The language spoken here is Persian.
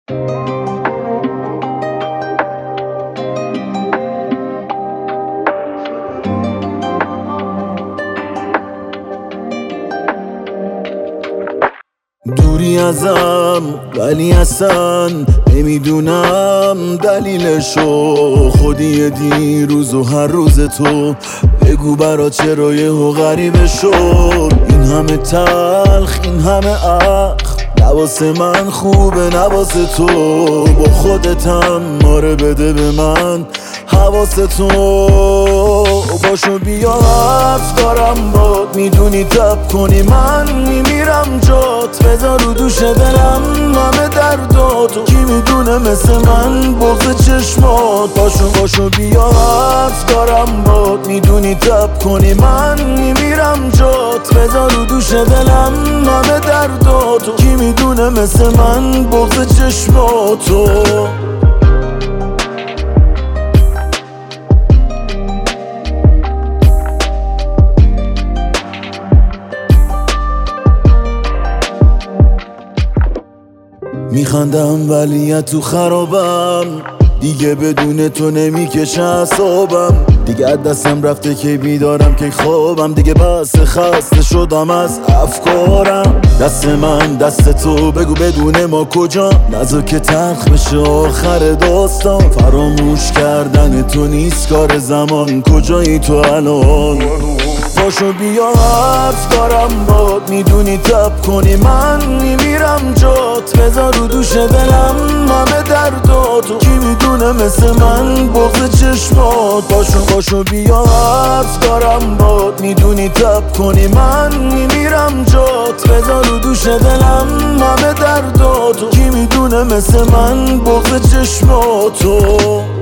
دوری ازم ولی اصلا نمیدونم دلیلشو، خودی دیروز و هر روز تو بگو برا چرا یهو غریبه شد. این همه تلخ این همه اخ نواسه من خوبه نواسه تو، با خودتم ماره بده به من حواسه تو. باشو بیا حرف دارم باد، میدونی تب کنی من میمیرم جات، بذار رو دوش دلم همه درداتو، کی میدونه مثل من بغض چشمات. باشو بیا حرف دارم باد، میدونی تب کنی من میمیرم جات، بذار رو دوش دلم همه درداتو، کی میدونه مثل من بغض چشماتو. میخندم ولی تو خرابم، دیگه بدون تو نمیکشه اعصابم، دیگه از دستم رفته که بیدارم که خوابم، دیگه بس خسته شدم از افکارم. دست من دست تو بگو بدون ما کجا، نذار که تلخ بشه آخر داستان، فراموش کردن تو نیست کار زمان، کجایی تو الان؟ باشو بیا حرف دارم باد، میدونی تب کنی من میمیرم جات، بذار رو دوش دلم همه درداتو، کی میدونه مثل من بغض چشمات. باشو بیا حرف دارم باد، میدونی تب کنی من میمیرم جات، بذار رو دوش دلم همه درداتو، کی میدونه مثل من بغض چشماتو.